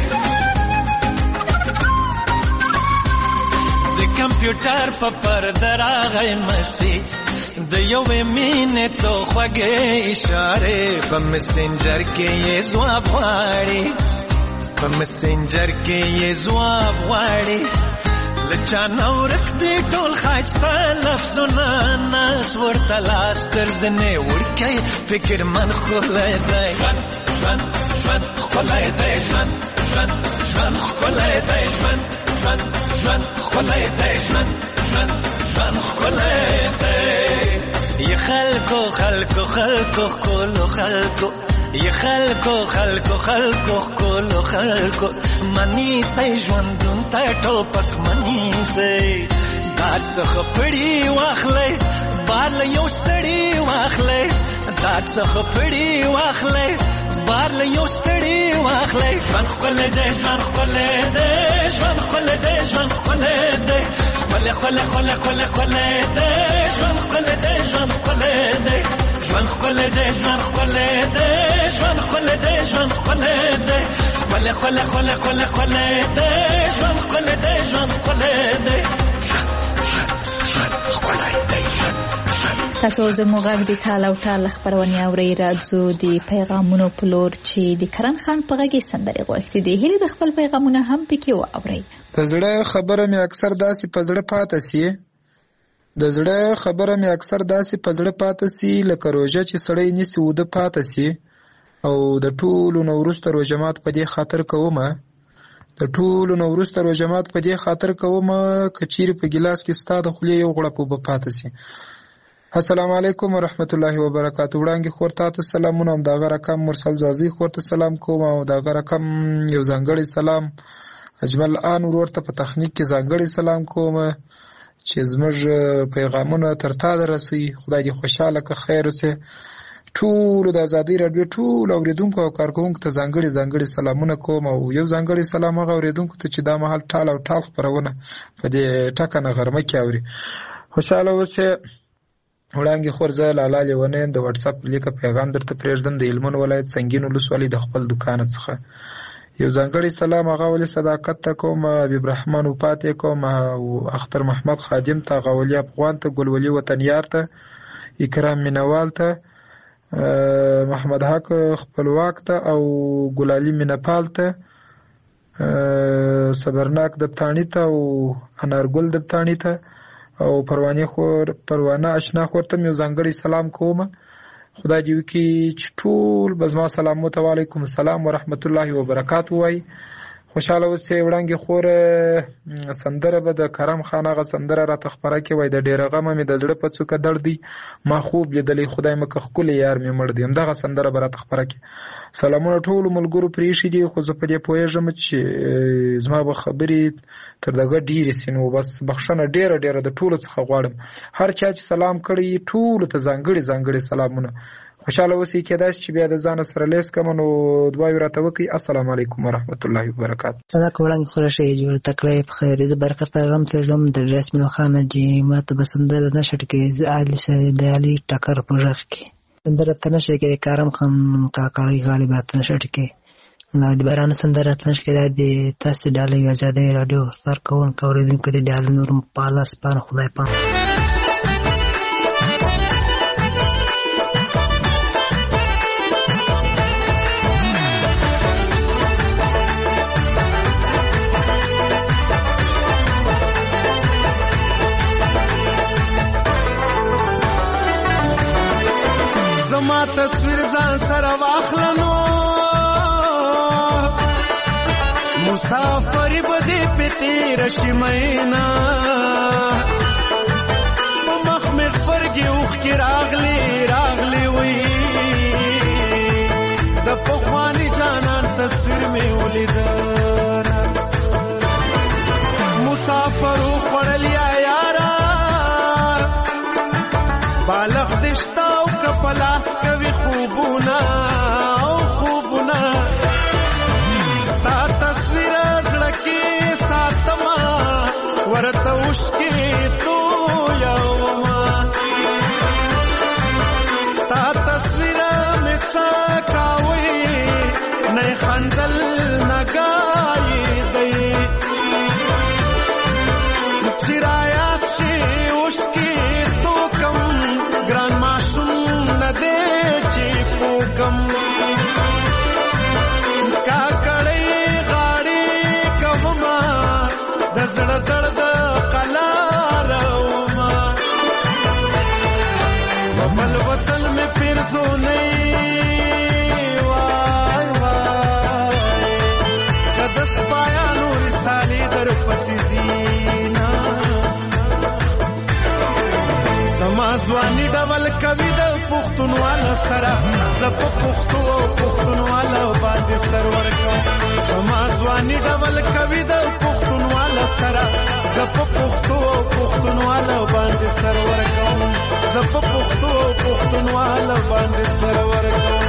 کمپیوټر په پرده راغی مسیج د یوې مینې څو خوږې اشارې په مسنجر کې یې ځواب غواړي په مسنجر کې یې ځواب غواړي له چا نه ورک دي ټول ښایسته لفظونه ناس ورته لاس تر زنې ورکوي فکر من ښکلی دی ژوند ژوند ژوند ښکلی دی ژوند ژوند ژوند ښکلی دی ژوند ژوند ژوند ښکلی دی ژوند ژوند ژوند ښکلی دی یا خلکو خلکو خلکو ښکلو خلکو یا خلکو خلکو خلکو ښکلو خلکو منیسئ ژوندون ته ټوپک منیسئ داد څخه پړي واخلئ بار له یو ستړي واخلئ داد څخه پړي واخلئ بار له یو ستړي واخلئ ژوند ښکلی دی ژوند ښکلی دی ژوند ښکلی دی ژوند ښکلی دی ښکلی ښکلی ښکلی ښکلی ښکلی دی ژوند ښکلی دی ژوند ښکلی دی ژوند ښکلی دی ژوند ښکلی دی ژوند ښکلی دی ژوند ښکلی دی ښکلی ښکلی ښکلی ښکلی ښکلی دی ژوند ښکلی دی ژوند ښکلی دی ژوند ښکلی دی ژوند تاسو زموږ غږ د ټال او ټال خپرونې اورئ راځو د پیغامونو په لور چې د کرن خان په غږ کې سندرې غوښتي دي هیله د خپل پیغامونه هم پکې واورئ د زړه خبره مې اکثر داسې په زړه پاتې سي د زړه خبره مې اکثر داسې په زړه پاتې سي لکه روژه چې سړی نیسي اوده پاتې سي او د ټولو نه وروسته روژه مات په دې خاطر کومه د ټولو نه وروسته روژه مات په دې خاطر کومه که چیرې په ګیلاس کې ستا د خولې یو غړپ اوبه پاتې سي السلام علیکم ورحمت الله وبرکاتہ وړاندې خور تاسو سلامونه هم دغه رقم مرسل زازي خور ته سلام کوم او دغه رقم یو ځانګړی سلام اجمل ان ورته په تخنیک کې ځانګړی سلام کوم چې زموږ پیغامونه تر تا درسي خدای دې خوشاله که خیر وسه ټول د ازادي رادیو ټول اوریدونکو او کارکونکو ته ځانګړي ځانګړي سلامونه کوم او یو ځانګړي سلام هغه اوریدونکو ته چې دا مهال ټال او ټال خبرونه په دې ټکنه غرمه کې اوري خوشاله وسه وړاندې خورزه لاله لیونین د واتس اپ لیکه پیغام درته پرېږدم د هلمند ولایت سنگین ولسوالۍ د خپل دکان څخه یو ځانګړی سلام هغه ولې صداقت ته کوم حبیب رحمان وپاتې کوم او اختر محمد خادم ته غولي افغان ته ګلولي وطنیار ته اکرام مینوال ته محمد حق خپلواک ته او ګلالي مینپال ته صبرناک دبتانی ته او انارګل دبتانی ته او پروانه خور پروانه آشنا خور ته یو ځانګړی سلام کوم خدای دې وکړي چې ټول بزما سلام علیکم السلام ورحمت الله وبرکاتہ وای خوشاله اوسئ وړاندې خور سندره به د کرم خان هغه سندره را تخبره کې وای د ډیره غم مې د زړه په څوکه درد دی ما خوب لیدلې خدای مکه خپل یار مې مړ دی همدغه سندره به را تخبره کې سلامونه ټول ملګرو پریښي دي خو زه په دې پوهېږم چې زما به خبرې تر دغه ډېرې سي نو بس بخښنه ډېره ډېره د ټولو څخه غواړم هر چا چې سلام کړی ټولو ته ځانګړي ځانګړي سلامونه خوشاله اوسئ کېدای شي چې بیا د ځان سره لیس کوم نو دعاوې راته وکړئ السلام علیکم ورحمت الله وبرکاتہ صدق وړاندې خورشه جوړ تکړه په خیر د برکت پیغام ترجم د رسمي خان جی ماته بسندل نشټ کې علي سره د علي ټکر پروژه کې سندره تنشه کې کرم خان کاکړی غالي برات نشټ کې نو د باران سندره تنشه کې د تاسو ډالې آزادې رادیو سر کون کوریدونکو د ډالې نور پالاس پان خدای پام تصویر ځان سره واخلنو مسافر بده پتی رشمینا په مخ مې فرګي اوخ کې راغلي راغلي وي د پخواني جانان تصویر مې ولید مسافر خړل یا یارا بالغ دشتا او کپلاس کوي خوبونه او خوبونه ستا تصویر زړه کې ساتما ورته وشکې تو یوما ستا تصویر مې څه کاوي نه خندل نه ګایي دی چرایات شي وشکې تو کم ګران ماشوم نه دی چې پوکم کاکړې غاړې کوما د زړه زړه د قلارما بل وطن مې پیرزو نه وای وای د سپایانو رسالې در پسې زینا سمازوانی ډول کوي د پښتونواله سره زپ پښتو پښتونواله باندې سرور کوم سمازوانی ډول کوي د پښتونواله سره زپ پښتو پښتونواله باندې سرور کوم زپ پښتو پښتونواله باندې سرور کوم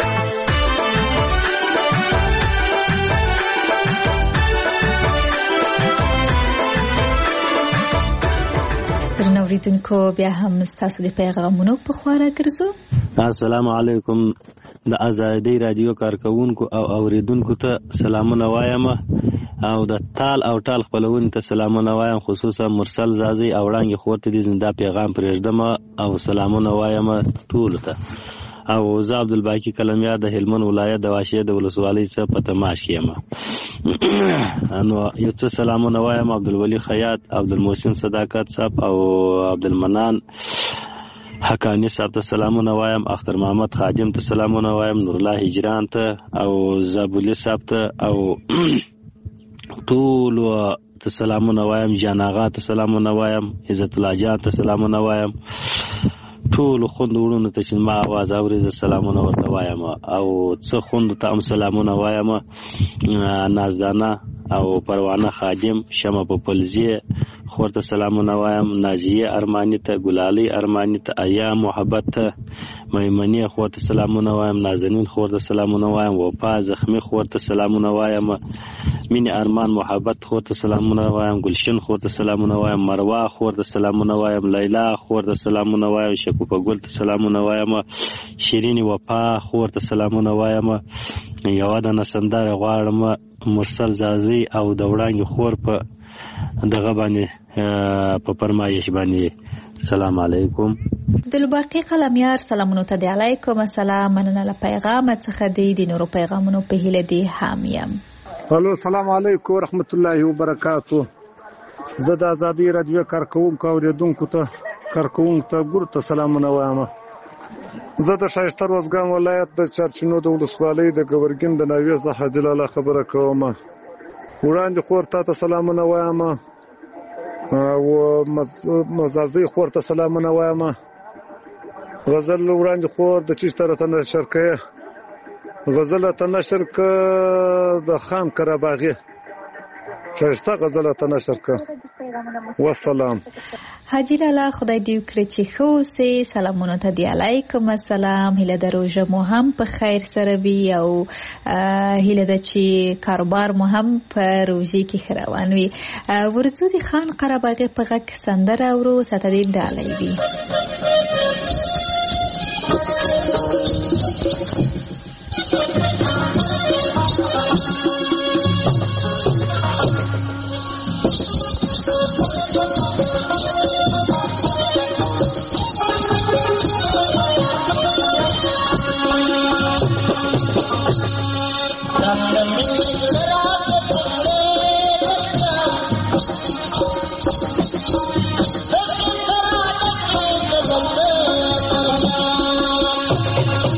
اوریدونکو بیا هم ستاسو د پیغامونو په خواړه ګرځو. السلام علیکم. د ازادي رادیو کارکونکو او اوریدونکو ته سلامونه وایم او د تال او ټال خپلون ته سلامونه وایم، خصوصا مرسل زازي او وړاندې خورته دي زنده پیغام پرېږدم او سلامونه وایم ټول ته. او زه عبدالباقی کلمیار د هلمند ولایت د واشې د ولسوالۍ څخه په تماس کې یم. نو یو څه سلامونه وایم عبدالولي خیاط، عبدالمحسن صداقت صاحب او عبدالمنان حقانی صاحب ته سلامونه وایم، اختر محمد خادم ته سلامونه وایم، نور الله هجران ته او زابولی صاحب ته او ټول ته سلامونه وایم، جان آغا ته سلامونه وایم، عزت الله جان ته سلامونه وایم، ټول خوند وړونو ته چې ما आवाज اوري زه سلامونه ورته وایم او څه خوند ته هم سلامونه وایم، نازدانه او پروانه خادم، شمه په پلزیه خورته سلامونه وایم، نازیه ارمانی ته، ګلالي ارمانی ته، ایا محبت ته، میمنی خورته سلامونه وایم، نازنین خورته سلامونه وایم، وفا زخمی خورته سلامونه وایم، مینی ارمان محبت خورته سلامونه وایم، گلشن خورته سلامونه وایم، مروا خورته سلامونه وایم، لیلا خورته سلامونه وایم، شکوفه ګل ته سلامونه وایم، شیرین وفا خورته سلامونه وایم، یو د نسندار غواړم مرسل زازي او د وړاندې خور په دغه باندې په فرمایش باندې سلام علیکم. عبدالباقی قلمیار سلامونو ته دی علیکم السلام، مننه له پیغام څخه دی د نورو پیغامونو په هیله دی حامیم. الو السلام علیکم ورحمت الله وبرکاتو. زه د ازادي رادیو کارکونکو اوریدونکو ته کارکونکو ته ګورته سلامونه وایم. زه د شایسته روزګان ولایت د چرچینو د ولسوالۍ د ګورګین د ناوې څخه جلاله خبره کوم. وړاندې خور ته سلامونه وایم او مزازي خور ته سلامونه وایم. غزل وړاندې خور د چشتره ته نشر کوي، غزل ته نشر ک د خان کرباغي شایسته غزل ته نشر ک. والسلام. حاجی لالا خدای دې وکړي چې ښه اوسې. سلامونه ته دی علیکم السلام. هیله ده روژه مو هم په خیر سره وي او هیله ده چې کاروبار مو هم په روژې کې ښه روان وي. ورځو د خان قرهباغي په غږ سندره اورو، ساته دې ډالۍ وي. Thank you.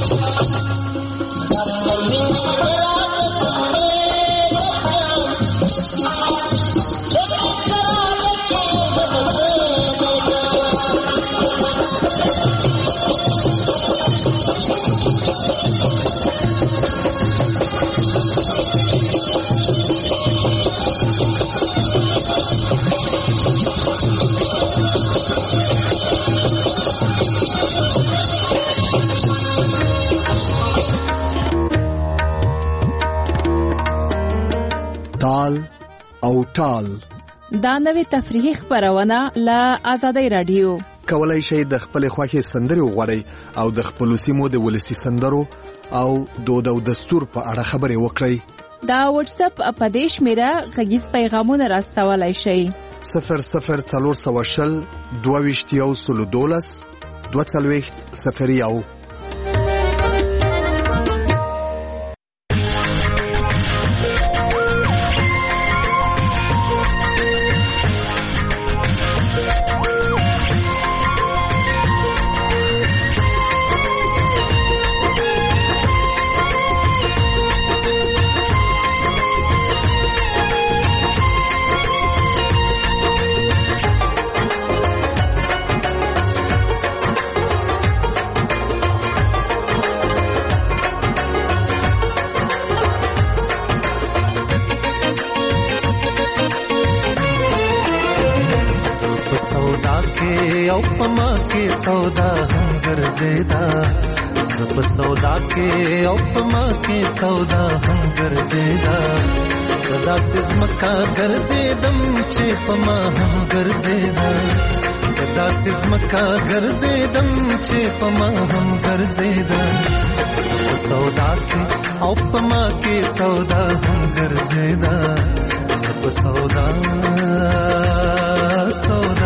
ټال. دا نوې تفریحي خپرونه له آزادۍ رادیو. کولای شئ د خپل خوښې سندرې وغواړئ او د خپل سیمو د ولسي سندرو او دود او دستور په اړه خبرې وکړئ. دا واتس اپ په دې شمیره غږیز پیغامونه راستولای شئ. صفر صفر څلور سوه شل دوه ویشت یو سلو دولس دوه څلوېښت صفر یو. सौदा हम गरजेदा सब सौदा के औपमा के सौदा हम गरजेदा सदा सिजमका गरजेदम चेपमा हम गरजेदा सदा सिजमका गरजेदम चेपमा हम गरजेदा सब सौदा के औपमा के सौदा हम गरजेदा सब सौदा सौदा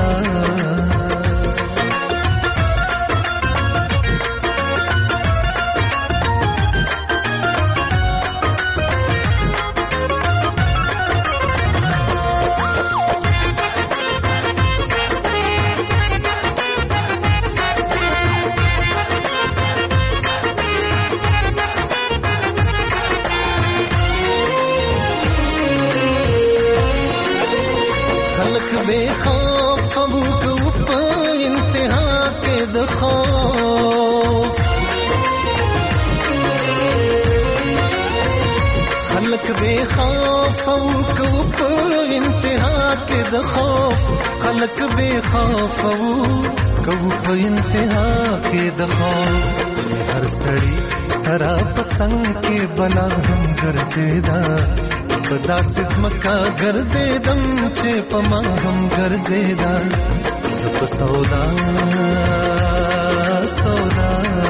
خلق بے خوف کو په انتها کې د خوف هر سړی سرا پتنګ کې بلا هم ګرځیدا پدا سمکا ګرځیدم چې پما هم ګرځیدا سپ سودا سودا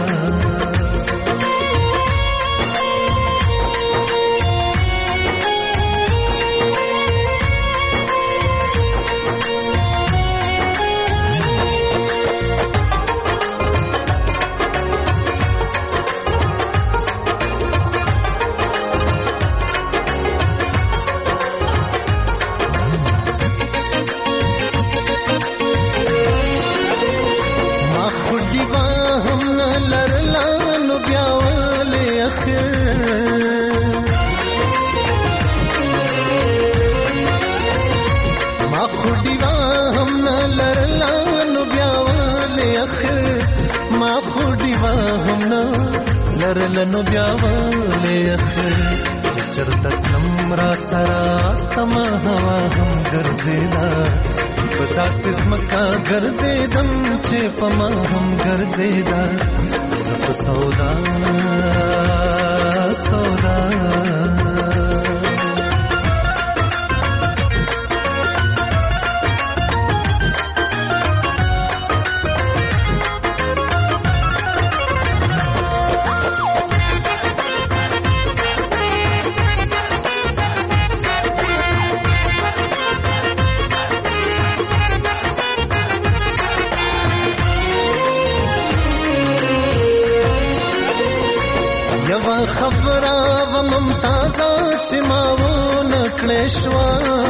لرلنو بیاواله اخر چرتت نمرا سرا سما هوا هم ګرځیدا پتا سمکا ګرځیدم چې پما هم ګرځیدا سب سودا سودا خبره و ممتازه چې ما ونکړې شوه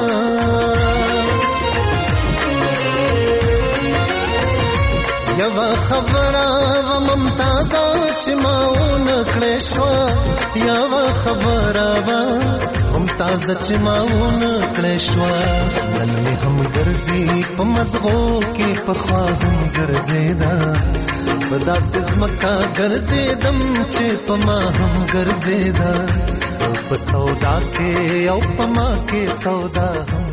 یوه خبره و ممتازه چې ما ونکړې شوه یوه خبره و ممتازه چې ما ونکړې شوه نن مې هم ګرځي په مزغو کې پخوا هم ګرځېده پدا سمکا ګرځېدم چې پما هم ګرځېدا سب سودا کې او پما کې سودا هم